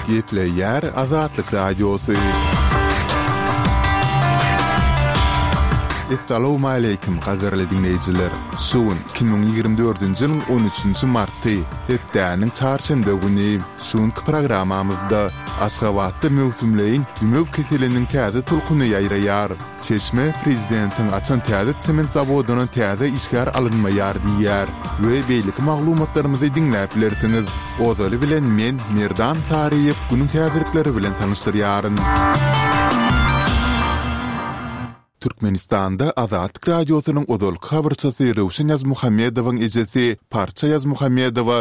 Gepleyer Azatlık Radyosu. Assalamu alaykum qadarly dinleyijiler. Suun 2024-nji ýylyň 13-nji marty, hepdäniň çarşamba güni suunky programamyzda Aşgabatda mewsumleýin dümök keseliniň täze tulkuny ýaýraýar. Çeşme prezidentiň açan täze sement zawodynyň täze işgär alynmaýar diýär we beýlik maglumatlarymyzy dinläp bilersiňiz. Ozaly bilen men Merdan Tariýew günüň täzelikleri bilen tanışdyrýaryn. Türkmenistan'da Azatlyk Radyosu'nun ozalky habarçysy Rewşen Ýazmuhammedowyň ejesi Parça Ýazmuhammedowa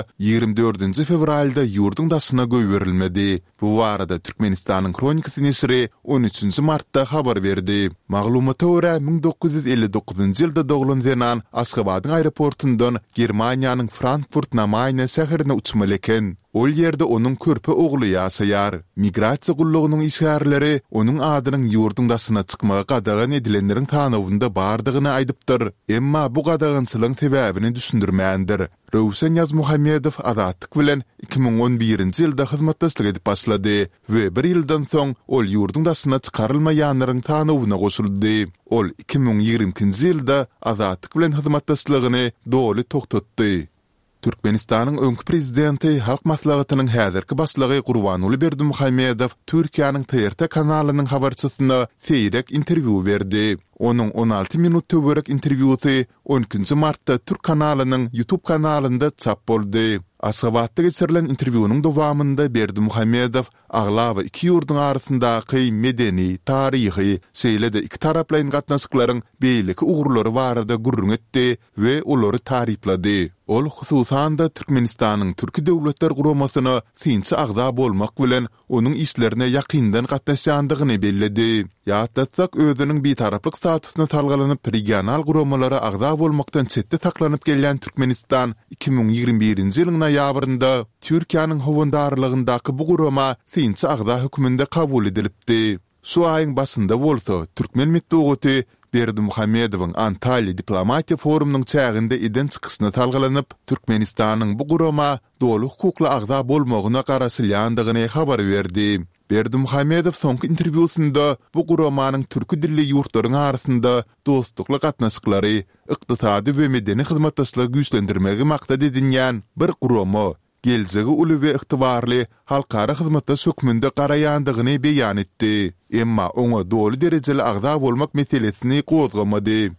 24 fevralda ýurdun daşyna göýberilmedi. Bu arada Türkmenistanyň Kronikasy nesri 13 martda habar berdi. Maglumata görä 1959-njy ýylda doglan Zenan Aşgabatyň aeroportundan Germaniýanyň Frankfurt na Main şäherine uçmaly eken. Ol ýerde onuň körpe ogly ýaşaýar. Migrasiýa gullugynyň işgärleri onuň adynyň ýurdun daşyna çykmagy gadagan edilenleriň tanawynda bardygyny aýdypdyr. Emma bu gadagançylygyň sebäbini düşündirmändir. Rewşen Ýazmuhammedow Azatlyk bilen 2011-nji ýylda hyzmatdaşlyk edip başlady we bir ýyldan soň ol ýurdun daşyna çykarylmaýanlaryň tanawyna goşuldy. Ol 2020-nji ýylda Azatlyk bilen hyzmatdaşlygyny doly toktatdy. Türkmenistanyň öňkü prezidenti Halk Maslahatynyň häzirki başlygy Gurbanuly Berdimuhammedow Türkiýanyň TRT kanalynyň habarçysyna seýrek interwýu berdi. Onun 16 minut töwerek interwýusy 12 martda Türk kanalynyň YouTube kanalynda çap boldy. Aşgabatda geçirilen interwýunyň dowamında Berdimuhammedow aglawa iki ýurdun arasyndaky medeni, taryhy, şeýle-de iki taraplaryň gatnaşyklaryň beýleki ugurlary barada gurrun etdi we olary taryplady. Ol hususan da Türkmenistanyň türki döwletler guramasyna sinçi agda bolmak bilen onuň işlerine ýakyndan gatnaşandygyny belledi. Ýa-da özüniň bir taraplyk statusyna talgalanyp regional guramalara agda bolmakdan çetde taklanyp gelýän Türkmenistan 2021-nji ýylyň noýabrynda Türkiýanyň howandarlygyndaky bu gurama sinçi agda höküminde kabul edilipdi. Şu aýyň başynda bolsa Türkmen mitbugaty Berdimuhammedowyň Antalya diplomatiýa forumynyň çäginde eden çykyşyna talgalanyp Türkmenistanyň bu gurama doly hukukly agda bolmagyna garaşylýandygyny habar berdi. Berdimuhammedow soňky interwýusynda bu guramanyň türki dilli ýurtlaryň arasynda dostlukly gatnaşyklary, ykdysady we medeni hyzmatdaşlygy güýçlendirmegi maksat edilýän bir gurama, geljegi uly we ygtybarly halkara hyzmatdaş hökmünde garaýandygyny beýan etdi. Emma oňa doly derejeli agda bolmak meselesini gozgamady.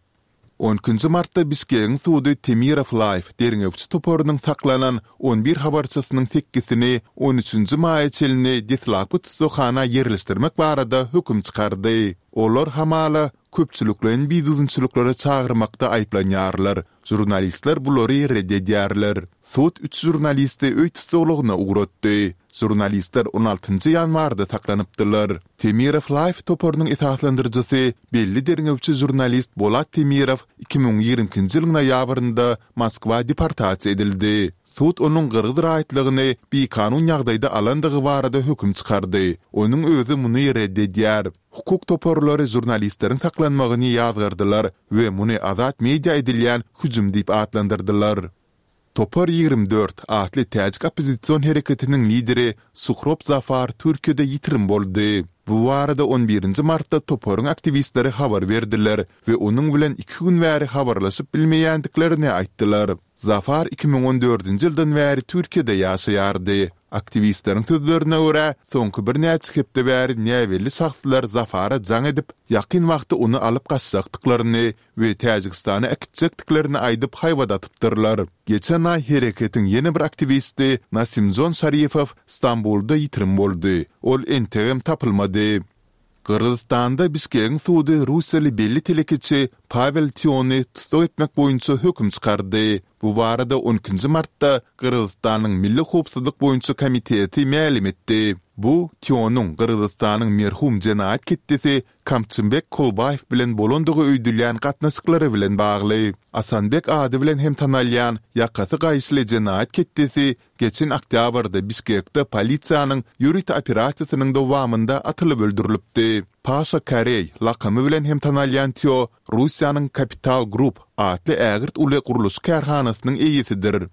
10 martda Bişkeň suwdy Temirov Life deriňewçi toporunyň taklanan 11 habarçysynyň tekkisini 13 maý çelini ditlapyt sohana ýerleşdirmek barada höküm çykardy. Olar hamala köpçülüklerin biýdüzünçülüklere çağırmakda aýplanýarlar. Jurnalistler bulary reddedýärler. Sud 3 jurnalisti öý tutulugyna uğratdy. Jurnalistler 16 ýanwarda taklanypdylar. Temirov Life toporunyň itaatlandyrjysy belli deriňewçi jurnalist Bolat Temirov 2020-nji ýylyň noýabrynda Moskwa deportasiýa edildi. Sud onuň gyrgyz raýatlygyny bir kanun ýagdaýda alandygy barada höküm çykardy. Onuň özü muny reddedýär. Hukuk toporlary jurnalistleriň taklanmagyny ýazgyrdylar we muny azat media edilýän hüjüm diýip adlandyrdylar. Topor 24 atly täjik opozisiýon hereketiniň lideri Suhrop Zafar Türkiýede ýitirim boldy. Bu arada 11 martda Toporun aktivistleri habar verdiler ve onun bilen 2 gün bäri habarlaşyp bilmeýändiklerini aýtdylar. Zafar 2014-nji ýyldan bäri Türkiýede ýaşaýardy. Aktivistleriň sözlerine görä, soňky bir näçe hepde bäri näwelli şahslar Zafara jaň edip, ýakyn wagtda onu alyp gaçjakdyklaryny we Täjikistana äkitjekdiklerini aýdyp haýwadatypdyrlar. Geçen ay hereketiň ýene bir aktivisti Nasimjon Şarifow Istanbulda ýitirim boldy. Ol entegem tapylmady. Kırgızstanda Bişkeň suwdy Russiýaly belli telekiçi Pavel Tiony tutsak etmek boýunça höküm çykardy. Bu arada 12 martda Kırgızstanyň Milli Howpsuzlyk boýunça komiteti ma'lum etdi. Bu Tionyň Kırgızstanyň merhum jenaat ketdisi Kamçynbek Kolbayew bilen bolandygy öýdülýän gatnaşyklary bilen bagly. Asanbek ady bilen hem tanalýan ýakasy gaýşly jenaat ketdisi geçen oktýabrda Bişkekde polisiýanyň ýürüt operasiýasynyň dowamında atylyp öldürilipdi. Pasha Karey lakamy bilen hem tanalýan Tio Russiýanyň Kapital Group atly ägirt uly guruluş kärhanasynyň eýisidir.